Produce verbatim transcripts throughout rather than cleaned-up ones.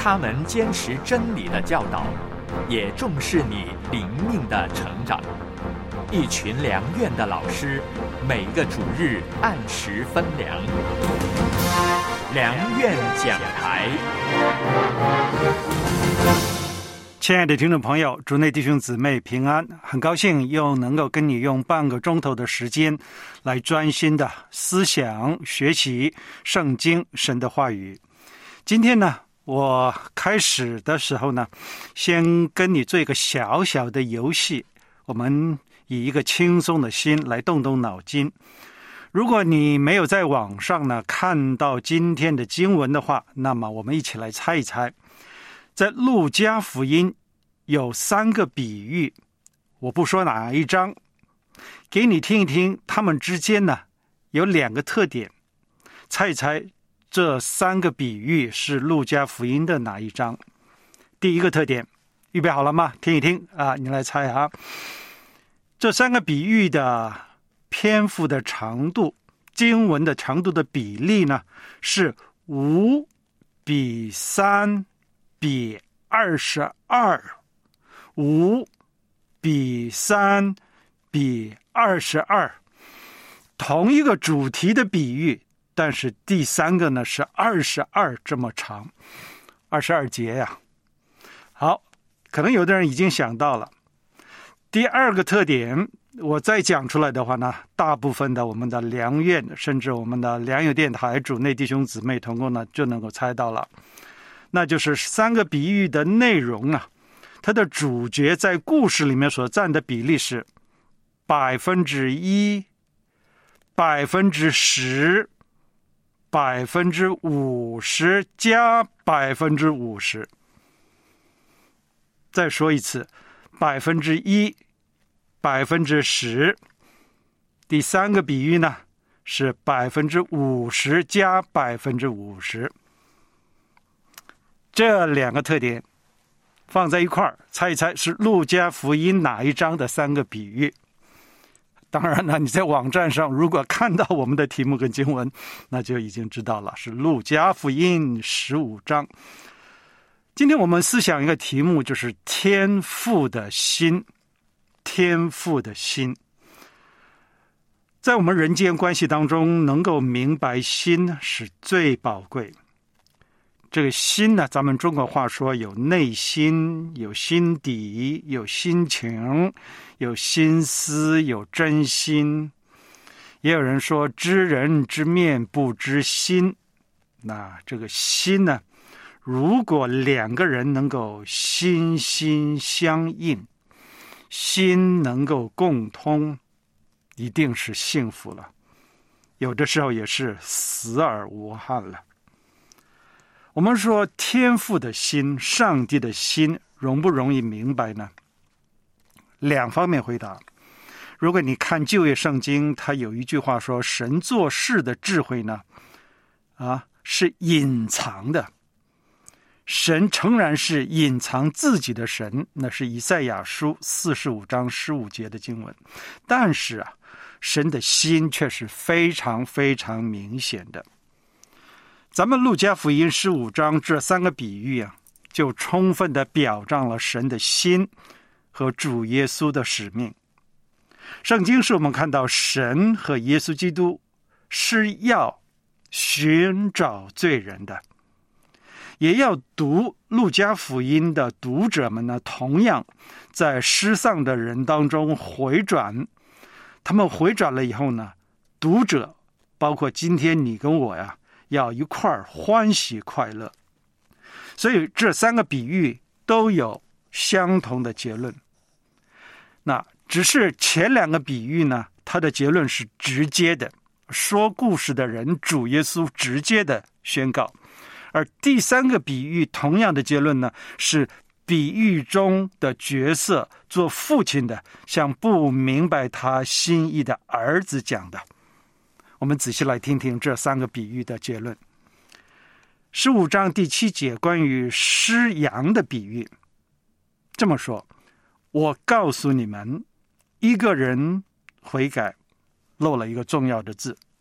他们坚持真理的教导，也重视你灵命的成长。一群良院的老师，每个主日按时分粮。良院讲台。 亲爱的听众朋友，主内弟兄姊妹平安，很高兴又能够跟你用半个钟头的时间来专心的思想学习圣经神的话语。今天呢，我开始的时候呢，先跟你做一个小小的游戏，我们以一个轻松的心来动动脑筋。如果你没有在网上呢看到今天的经文的话，那么我们一起来猜一猜。在路加福音有三个比喻，我不说哪一章，给你听一听，他们之间呢有两个特点，猜一猜这三个比喻是路加福音的哪一章。第一个特点，预备好了吗？听一听啊，你来猜啊。这三个比喻的篇幅的长度，经文的长度的比例呢，是五比三比二十二，五比三比二十二，同一个主题的比喻，但是第三个呢是二十二这么长，二十二节呀、啊。好，可能有的人已经想到了。第二个特点，我再讲出来的话呢，大部分的我们的良院，甚至我们的良友电台主内弟兄姊妹同工呢，就能够猜到了。那就是三个比喻的内容啊，它的主角在故事里面所占的比例是百分之一、百分之十、百分之五十加百分之五十。再说一次，百分之一、百分之十。第三个比喻呢是百分之五十加百分之五十。这两个特点放在一块儿，猜一猜是路加福音哪一章的三个比喻。当然了，你在网站上如果看到我们的题目跟经文，那就已经知道了，是路加福音十五章。今天我们思想一个题目，就是天父的心。天父的心，在我们人间关系当中，能够明白心是最宝贵。这个心呢，咱们中国话说有内心，有心底，有心情，有心思，有真心。也有人说知人知面不知心。那这个心呢，如果两个人能够心心相印，心能够共通，一定是幸福了，有的时候也是死而无憾了。我们说天父的心，上帝的心容不容易明白呢？两方面回答。如果你看旧约圣经，它有一句话说，神做事的智慧呢，啊，是隐藏的。神诚然是隐藏自己的神，那是以赛亚书四十五章十五节的经文。但是啊，神的心却是非常非常明显的。咱们路加福音十五章这三个比喻啊，就充分的表彰了神的心和主耶稣的使命。圣经是我们看到神和耶稣基督是要寻找罪人的。也要读路加福音的读者们呢，同样在失丧的人当中回转。他们回转了以后呢，读者包括今天你跟我呀，要一块儿欢喜快乐。所以这三个比喻都有相同的结论。那只是前两个比喻呢，它的结论是直接的，说故事的人主耶稣直接的宣告。而第三个比喻同样的结论呢，是比喻中的角色做父亲的向不明白他心意的儿子讲的。我们仔细来听听这三个比喻的结论。十五章第七节关于失羊的比喻，这么说，我告诉你们，一个人悔改漏了一个重要的字，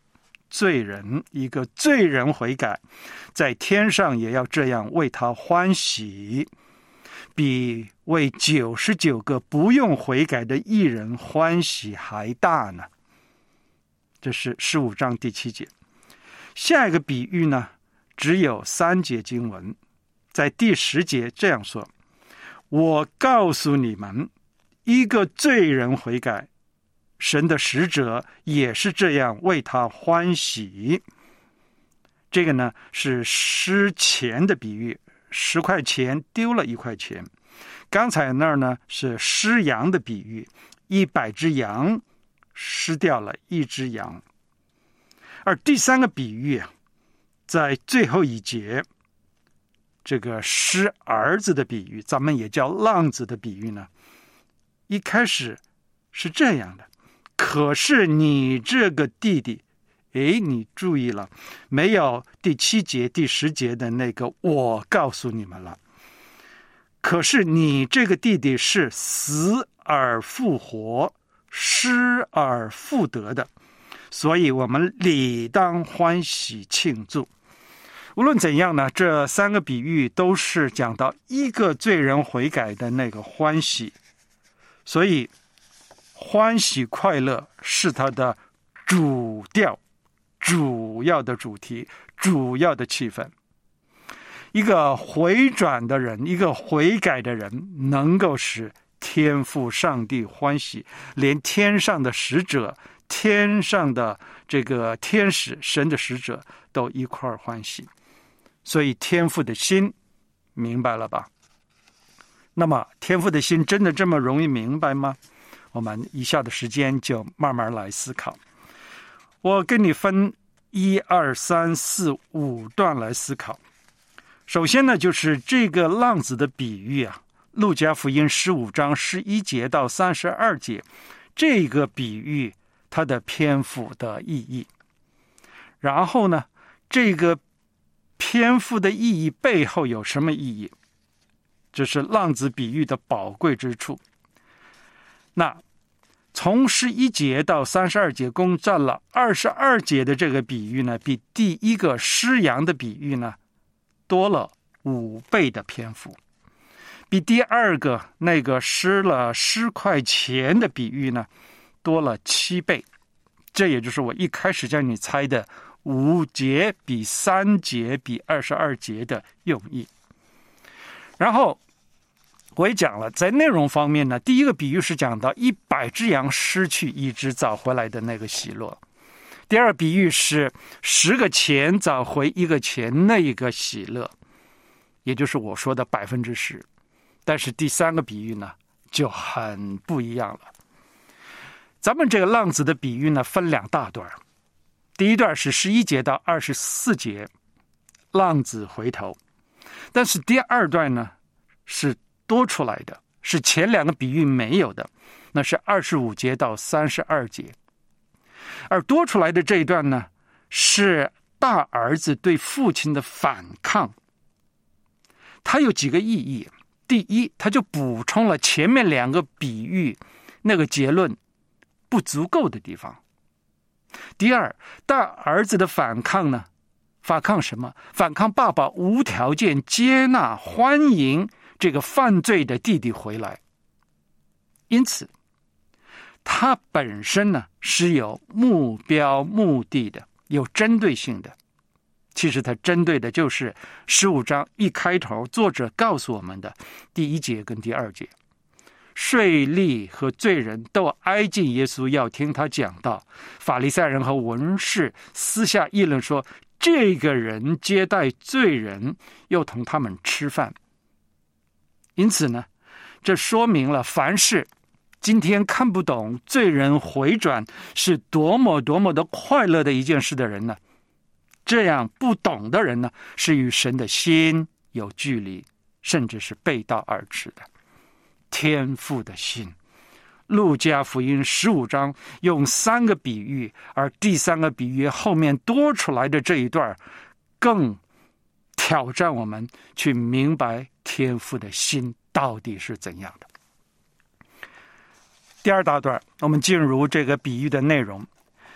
罪人，一个罪人悔改，在天上也要这样为他欢喜，比为九十九个不用悔改的义人欢喜还大呢。这是十五章第七节。下一个比喻呢，只有三节经文，在第十节这样说：我告诉你们，一个罪人悔改，神的使者也是这样为他欢喜。这个呢是失钱的比喻，十块钱丢了一块钱。刚才那儿呢是失羊的比喻，一百只羊失掉了一只羊。而第三个比喻啊，在最后一节，这个失儿子的比喻，咱们也叫浪子的比喻呢，一开始是这样的：可是你这个弟弟，诶，你注意了，没有第七节第十节的那个我告诉你们了。可是你这个弟弟是死而复活，失而复得的，所以我们理当欢喜庆祝。无论怎样呢，这三个比喻都是讲到一个罪人悔改的那个欢喜，所以欢喜快乐是它的主调，主要的主题，主要的气氛。一个回转的人，一个悔改的人，能够使天父上帝欢喜，连天上的使者，天上的这个天使，神的使者都一块儿欢喜。所以天父的心，明白了吧？那么天父的心真的这么容易明白吗？我们以下的时间就慢慢来思考。我跟你分一二三四五段来思考。首先呢，就是这个浪子的比喻啊，路加福音十五章十一节到三十二节，这个比喻它的篇幅的意义。然后呢，这个篇幅的意义背后有什么意义？这是浪子比喻的宝贵之处。那从十一节到三十二节共占了二十二节的这个比喻呢，比第一个失羊的比喻呢多了五倍的篇幅，比第二个那个失了十块钱的比喻呢多了七倍。这也就是我一开始叫你猜的五节比三节比二十二节的用意。然后我也讲了，在内容方面呢，第一个比喻是讲到一百只羊失去一只找回来的那个喜乐，第二比喻是十个钱找回一个钱那一个喜乐，也就是我说的百分之十。但是第三个比喻呢就很不一样了。咱们这个浪子的比喻呢分两大段，第一段是十一节到二十四节，浪子回头。但是第二段呢是多出来的，是前两个比喻没有的，那是二十五节到三十二节。而多出来的这一段呢，是大儿子对父亲的反抗。它有几个意义。第一，它就补充了前面两个比喻那个结论不足够的地方。第二，大儿子的反抗呢，反抗什么？反抗爸爸无条件接纳欢迎这个犯罪的弟弟回来。因此它本身呢是有目标目的的，有针对性的。其实它针对的就是十五章一开头作者告诉我们的第一节跟第二节。税吏和罪人都挨近耶稣，要听他讲道。法利赛人和文士私下议论说，这个人接待罪人，又同他们吃饭。因此呢，这说明了凡是今天看不懂罪人回转是多么多么的快乐的一件事的人呢，这样不懂的人呢，是与神的心有距离，甚至是背道而驰的。天父的心，路加福音十五章用三个比喻，而第三个比喻后面多出来的这一段更挑战我们去明白天父的心到底是怎样的。第二大段，我们进入这个比喻的内容。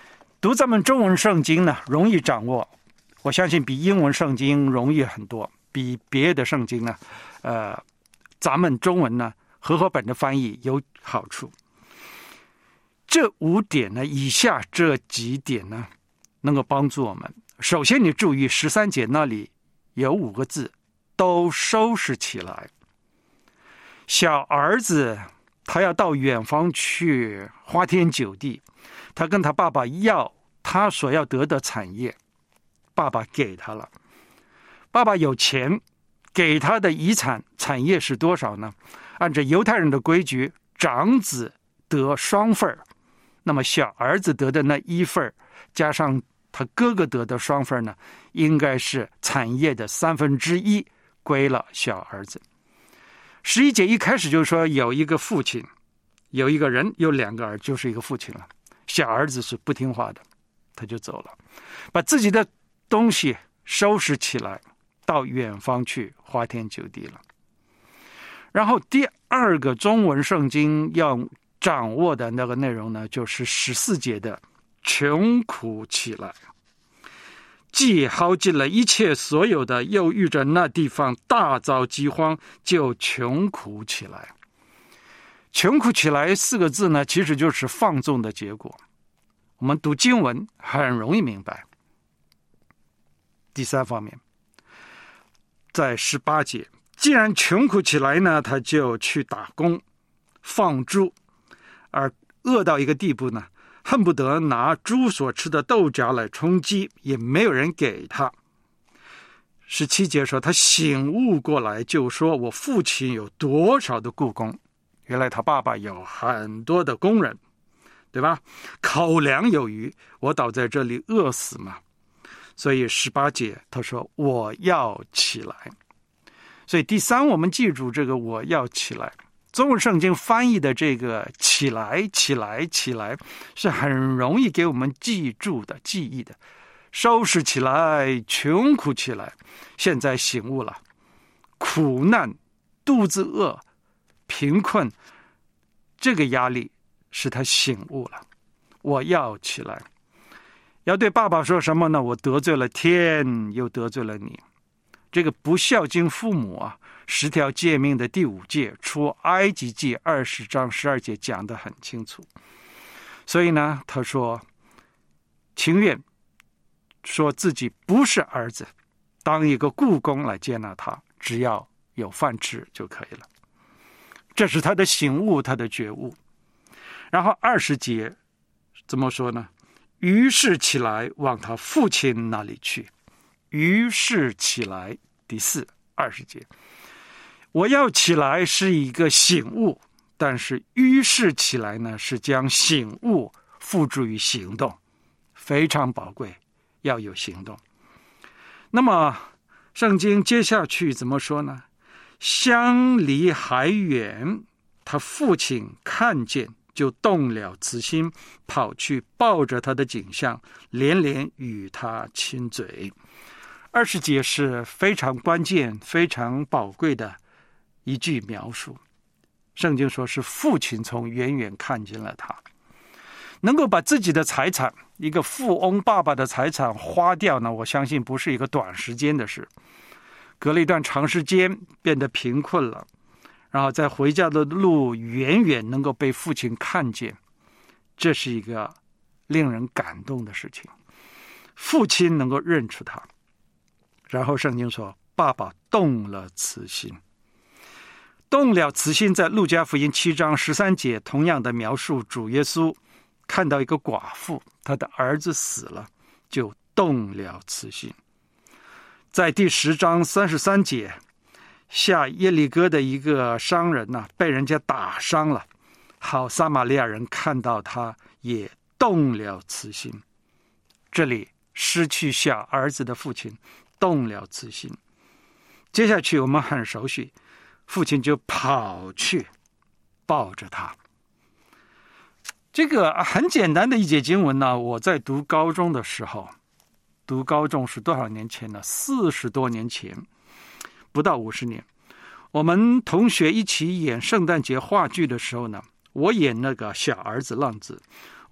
读咱们中文圣经呢，容易掌握，我相信比英文圣经容易很多，比别的圣经呢，呃，咱们中文呢和合本的翻译有好处。这五点呢，以下这几点呢，能够帮助我们。首先，你注意十三节那里有五个字，都收拾起来。小儿子他要到远方去花天酒地，他跟他爸爸要他所要得的产业，爸爸给他了。爸爸有钱，给他的遗产产业是多少呢？按照犹太人的规矩，长子得双份，那么小儿子得的那一份加上他哥哥得的双份呢，应该是产业的三分之一归了小儿子。十一节一开始就说有一个父亲，有一个人有两个儿，就是一个父亲了。小儿子是不听话的，他就走了，把自己的东西收拾起来，到远方去花天酒地了。然后第二个中文圣经要掌握的那个内容呢，就是十四节的穷苦起来，既耗尽了一切所有的，又遇着那地方大遭饥荒，就穷苦起来。穷苦起来四个字呢，其实就是放纵的结果。我们读经文很容易明白。第三方面，在十八节，既然穷苦起来呢，他就去打工放猪，而饿到一个地步呢，恨不得拿猪所吃的豆荚来充饥，也没有人给他。十七节说他醒悟过来，就说我父亲有多少的雇工，原来他爸爸有很多的工人，对吧？口粮有余，我倒在这里饿死嘛。所以十八节他说我要起来。所以第三，我们记住这个我要起来。中文圣经翻译的这个起来起来起来是很容易给我们记住的记忆的。收拾起来，穷苦起来，现在醒悟了，苦难、肚子饿、贫困，这个压力使他醒悟了。我要起来，要对爸爸说什么呢？我得罪了天，又得罪了你。这个不孝敬父母啊，十条诫命的第五诫，出埃及记二十章十二节讲得很清楚。所以呢，他说情愿说自己不是儿子，当一个雇工来接纳他，只要有饭吃就可以了。这是他的醒悟，他的觉悟。然后二十节怎么说呢？于是起来往他父亲那里去。于是起来，第四二十节，我要起来是一个醒悟，但是于是起来呢，是将醒悟付诸于行动，非常宝贵，要有行动。那么圣经接下去怎么说呢？相离还远，他父亲看见，就动了慈心，跑去抱着他的颈项，连连与他亲嘴。二十节是非常关键、非常宝贵的一句描述。圣经说是父亲从远远看见了他，能够把自己的财产，一个富翁爸爸的财产花掉呢，我相信不是一个短时间的事。隔了一段长时间变得贫困了，然后在回家的路远远能够被父亲看见，这是一个令人感动的事情。父亲能够认出他，然后圣经说爸爸动了慈心。动了慈心在路加福音七章十三节同样的描述主耶稣看到一个寡妇，他的儿子死了，就动了慈心。在第十章三十三节，下耶利哥的一个商人呢、啊，被人家打伤了，好撒玛利亚人看到他也动了慈心。这里失去小儿子的父亲动了慈心。接下去我们很熟悉，父亲就跑去抱着他。这个很简单的一节经文呢，我在读高中的时候，读高中是多少年前呢？四十多年前，不到五十年。我们同学一起演圣诞节话剧的时候呢，我演那个小儿子浪子，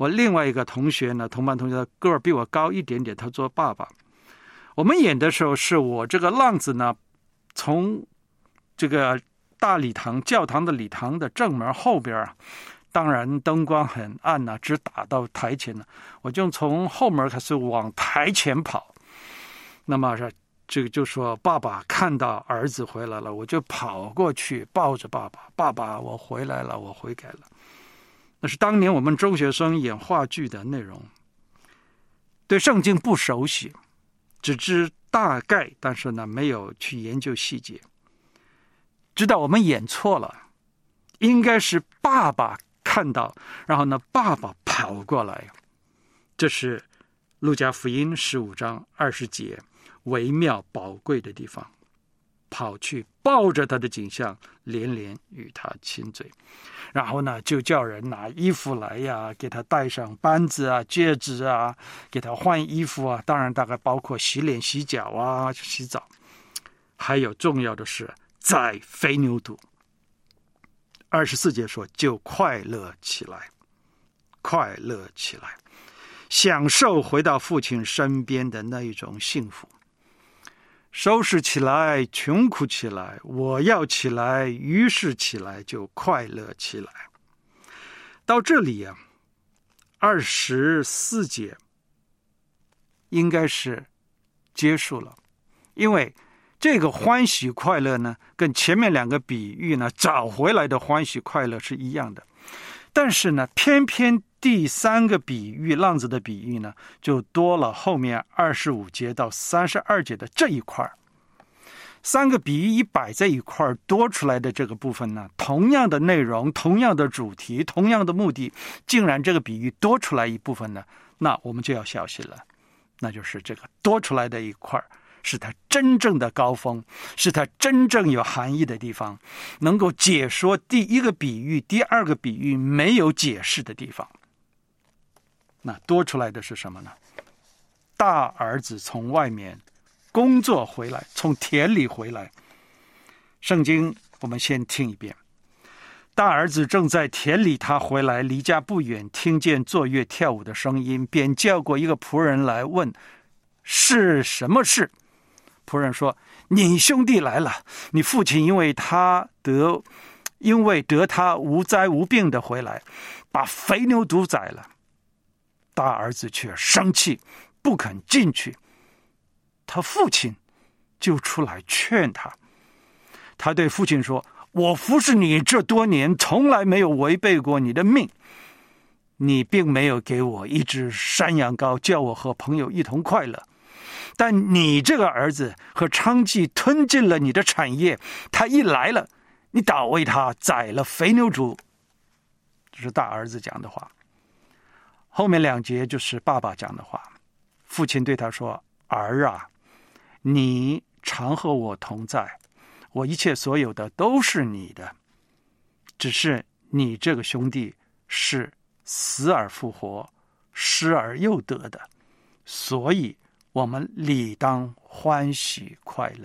我另外一个同学呢，同班同学个儿比我高一点点，他做爸爸。我们演的时候，是我这个浪子呢，从这个大礼堂教堂的礼堂的正门后边啊，当然灯光很暗啊，只打到台前了，我就从后门开始往台前跑。那么这个就说爸爸看到儿子回来了，我就跑过去抱着爸爸，爸爸我回来了，我悔改了。那是当年我们中学生演话剧的内容，对圣经不熟悉，只知大概，但是呢没有去研究细节，知道我们演错了，应该是爸爸看到，然后呢爸爸跑过来。这是路加福音十五章二十节微妙宝贵的地方，跑去抱着他的景象，连连与他亲嘴，然后呢就叫人拿衣服来呀，给他戴上扳子啊、戒指啊，给他换衣服啊，当然大概包括洗脸、洗脚啊、洗澡，还有重要的是宰肥牛犊。二十四节说，就快乐起来，快乐起来，享受回到父亲身边的那一种幸福。收拾起来，穷苦起来，我要起来，于是起来，就快乐起来。到这里啊，二十四节应该是结束了，因为这个欢喜快乐呢，跟前面两个比喻呢找回来的欢喜快乐是一样的，但是呢，偏偏第三个比喻，浪子的比喻呢，就多了后面二十五节到三十二节的这一块。三个比喻一摆在一块，多出来的这个部分呢，同样的内容，同样的主题，同样的目的，竟然这个比喻多出来一部分呢，那我们就要小心了。那就是这个多出来的一块，是它真正的高峰，是它真正有含义的地方，能够解说第一个比喻、第二个比喻没有解释的地方。那多出来的是什么呢？大儿子从外面工作回来，从田里回来。圣经我们先听一遍。大儿子正在田里，他回来，离家不远，听见坐乐跳舞的声音，便叫过一个仆人来问是什么事。仆人说，你兄弟来了，你父亲因为他得因为得他无灾无病的回来，把肥牛犊宰了。大儿子却生气，不肯进去。他父亲就出来劝他。他对父亲说，我服侍你这多年，从来没有违背过你的命。你并没有给我一只山羊羔，叫我和朋友一同快乐。但你这个儿子和娼妓吞进了你的产业，他一来了，你倒为他宰了肥牛犊。这是大儿子讲的话。后面两节就是爸爸讲的话。父亲对他说，儿啊，你常和我同在，我一切所有的都是你的，只是你这个兄弟是死而复活，失而又得的，所以我们理当欢喜快乐。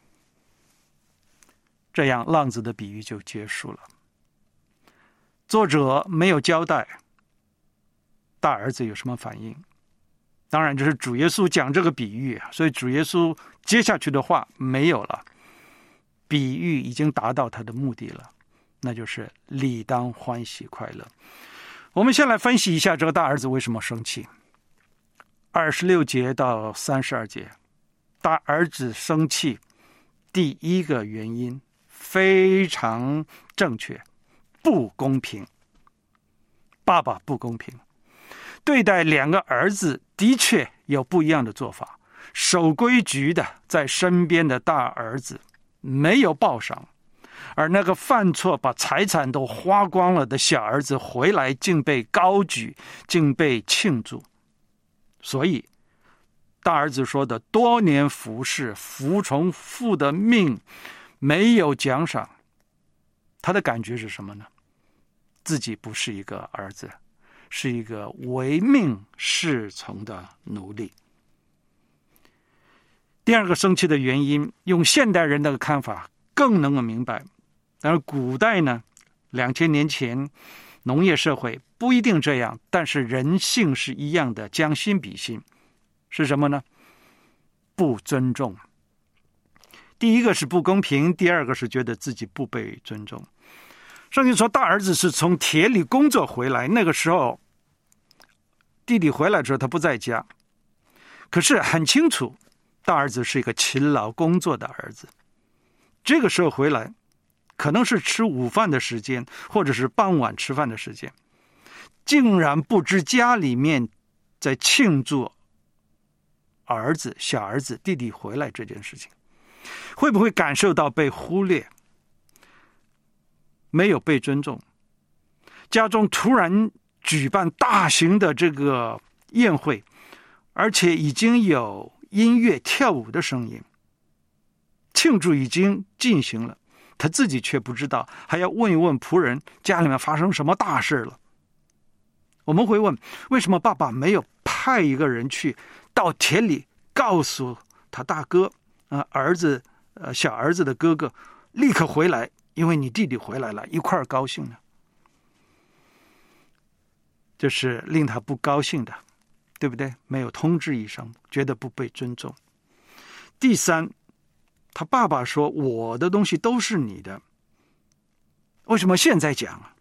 这样浪子的比喻就结束了。作者没有交代大儿子有什么反应，当然这是主耶稣讲这个比喻，所以主耶稣接下去的话没有了，比喻已经达到他的目的了，那就是理当欢喜快乐。我们先来分析一下这个大儿子为什么生气。二十六节到三十二节，大儿子生气第一个原因非常正确，不公平。爸爸不公平，对待两个儿子的确有不一样的做法。守规矩的在身边的大儿子没有报赏，而那个犯错把财产都花光了的小儿子回来竟被高举，竟被庆祝。所以大儿子说的多年服侍，服从父的命，没有奖赏，他的感觉是什么呢？自己不是一个儿子，是一个唯命是从的奴隶。第二个生气的原因，用现代人的看法更能够明白。但是古代呢，两千年前农业社会不一定这样，但是人性是一样的，将心比心。是什么呢？不尊重。第一个是不公平，第二个是觉得自己不被尊重。圣经说大儿子是从田里工作回来，那个时候弟弟回来之后他不在家，可是很清楚大儿子是一个勤劳工作的儿子。这个时候回来可能是吃午饭的时间，或者是傍晚吃饭的时间，竟然不知家里面在庆祝儿子小儿子弟弟回来这件事情。会不会感受到被忽略，没有被尊重？家中突然举办大型的这个宴会，而且已经有音乐跳舞的声音，庆祝已经进行了，他自己却不知道，还要问一问仆人家里面发生什么大事了。我们会问，为什么爸爸没有派一个人去到田里告诉他大哥啊、呃，儿子呃小儿子的哥哥立刻回来，因为你弟弟回来了，一块儿高兴呢？这是令他不高兴的，对不对？没有通知一声，觉得不被尊重。第三，他爸爸说我的东西都是你的，为什么现在讲啊？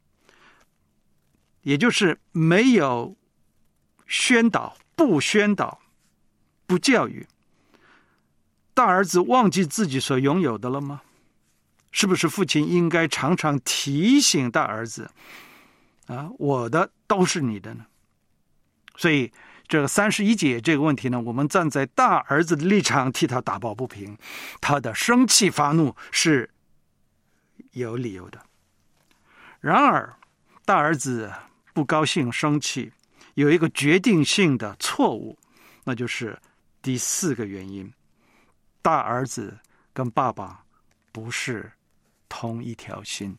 也就是没有宣导，不宣导，不教育。大儿子忘记自己所拥有的了吗？是不是父亲应该常常提醒大儿子啊，我的都是你的呢？所以这个三十一节这个问题呢，我们站在大儿子的立场替他打抱不平，他的生气发怒是有理由的。然而大儿子不高兴生气有一个决定性的错误，那就是第四个原因，大儿子跟爸爸不是同一条心，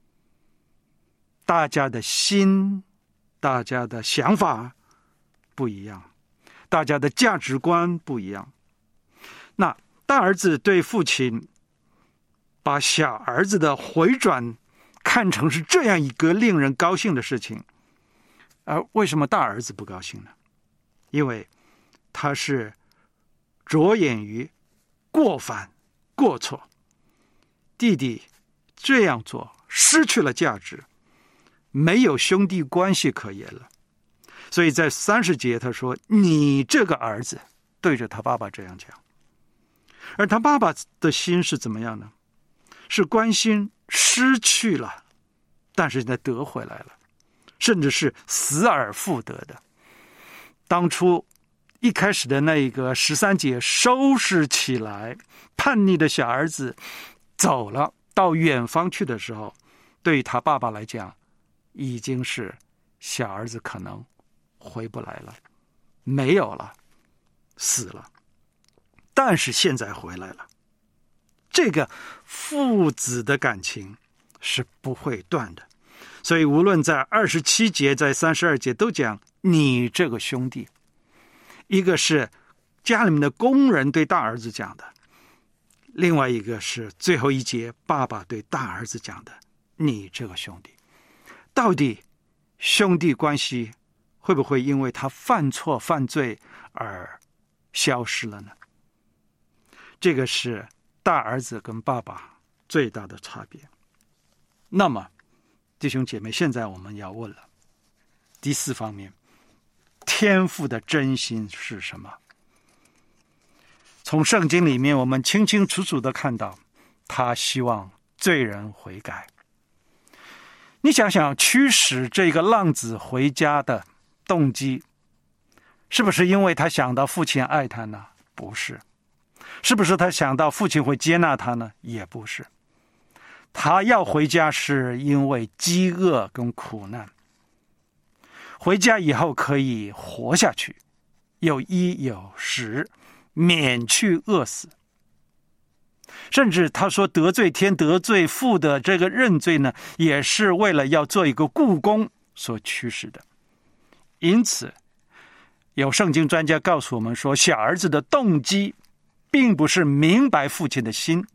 大家的心，大家的想法不一样，大家的价值观不一样。那大儿子对父亲把小儿子的回转看成是这样一个令人高兴的事情，而为什么大儿子不高兴呢？因为他是着眼于过犯过错，弟弟这样做失去了价值，没有兄弟关系可言了。所以在三十节他说你这个儿子，对着他爸爸这样讲。而他爸爸的心是怎么样呢？是关心失去了，但是现在得回来了，甚至是死而复得的。当初一开始的那个十三节收拾起来，叛逆的小儿子走了到远方去的时候，对于他爸爸来讲，已经是小儿子可能回不来了，没有了，死了。但是现在回来了，这个父子的感情是不会断的。所以无论在二十七节在三十二节都讲你这个兄弟，一个是家里面的工人对大儿子讲的，另外一个是最后一节爸爸对大儿子讲的你这个兄弟。到底兄弟关系会不会因为他犯错犯罪而消失了呢？这个是大儿子跟爸爸最大的差别。那么弟兄姐妹，现在我们要问了，第四方面，天父的真心是什么？从圣经里面我们清清楚楚的看到，他希望罪人悔改。你想想，驱使这个浪子回家的动机，是不是因为他想到父亲爱他呢？不是。是不是他想到父亲会接纳他呢？也不是。他要回家是因为饥饿跟苦难，回家以后可以活下去，有衣有食，免去饿死。甚至他说得罪天得罪父的这个认罪呢，也是为了要做一个雇工所驱使的。因此有圣经专家告诉我们说，小儿子的动机并不是明白父亲的心，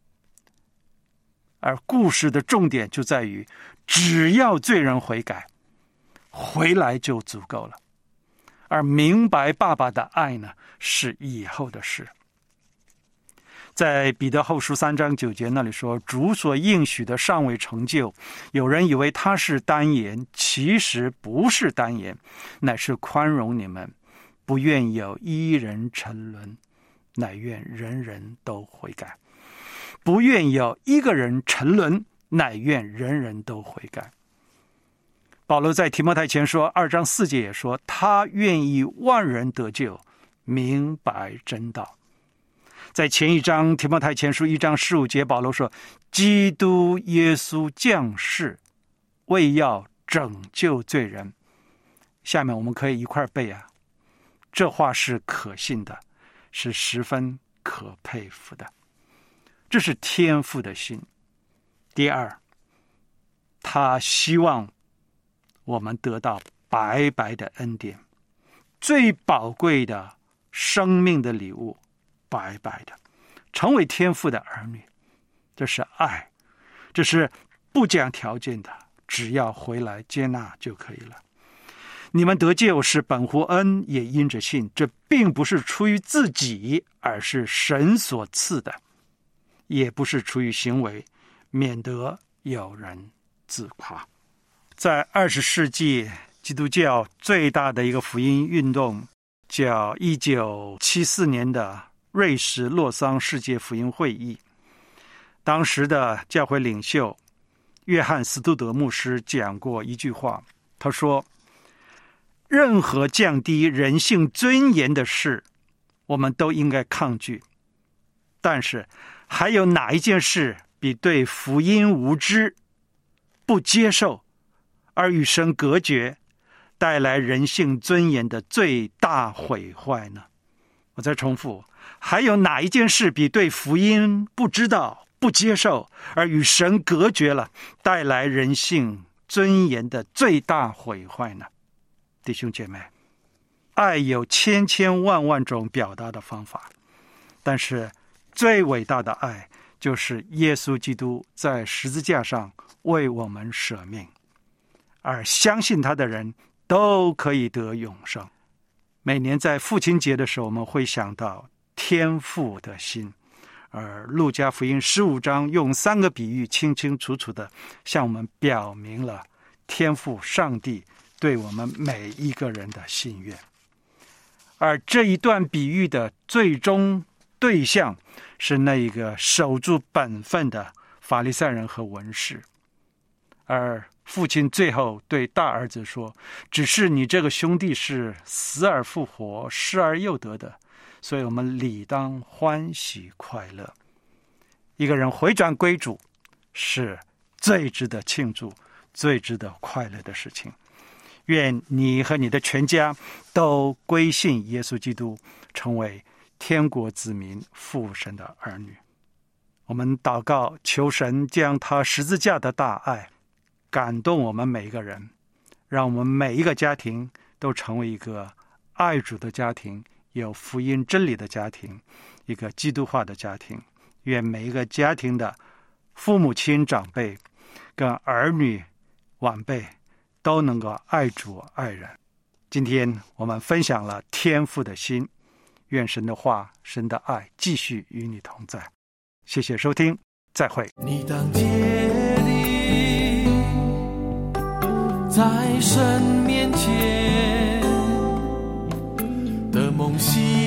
而故事的重点就在于只要罪人悔改， 回来就足够了。而明白爸爸的爱呢，是以后的事。在彼得后书三章九节那里说，主所应许的尚未成就，有人以为他是单言，其实不是单言，乃是宽容你们，不愿有一人沉沦，乃愿人人都悔改。不愿有一个人沉沦，乃愿人人都悔改。保罗在提摩太前说二章四节也说，他愿意万人得救，明白真道。在前一章提摩太前书一章十五节，保罗说，基督耶稣降世，为要拯救罪人。下面我们可以一块背啊，这话是可信的，是十分可佩服的。这是天父的心。第二，他希望我们得到白白的恩典，最宝贵的生命的礼物，白白的成为天父的儿女。这是爱，这是不讲条件的，只要回来接纳就可以了。你们得救是本乎恩，也因着信，这并不是出于自己，而是神所赐的，也不是出于行为，免得有人自夸。在二十世纪，基督教最大的一个福音运动叫一九七四年的瑞士洛桑世界福音会议。当时的教会领袖约翰斯图德牧师讲过一句话，他说，任何降低人性尊严的事，我们都应该抗拒，但是还有哪一件事比对福音无知、不接受而与神隔绝，带来人性尊严的最大毁坏呢？我再重复，还有哪一件事比对福音不知道、不接受而与神隔绝了，带来人性尊严的最大毁坏呢？弟兄姐妹，爱有千千万万种表达的方法，但是最伟大的爱就是耶稣基督在十字架上为我们舍命，而相信他的人都可以得永生。每年在父亲节的时候，我们会想到天父的心，而路加福音十五章用三个比喻清清楚楚的向我们表明了天父上帝对我们每一个人的心愿。而这一段比喻的最终对象是那一个守住本分的法利赛人和文士，而父亲最后对大儿子说，只是你这个兄弟是死而复活、失而又得的，所以我们理当欢喜快乐。一个人回转归主是最值得庆祝、最值得快乐的事情。愿你和你的全家都归信耶稣基督，成为天国子民、父神的儿女。我们祷告，求神将他十字架的大爱感动我们每一个人，让我们每一个家庭都成为一个爱主的家庭，有福音真理的家庭，一个基督化的家庭。愿每一个家庭的父母亲长辈跟儿女晚辈都能够爱主爱人。今天我们分享了天父的心，愿神的话、神的爱继续与你同在。谢谢收听，再会。 你当竭力在神面前的梦想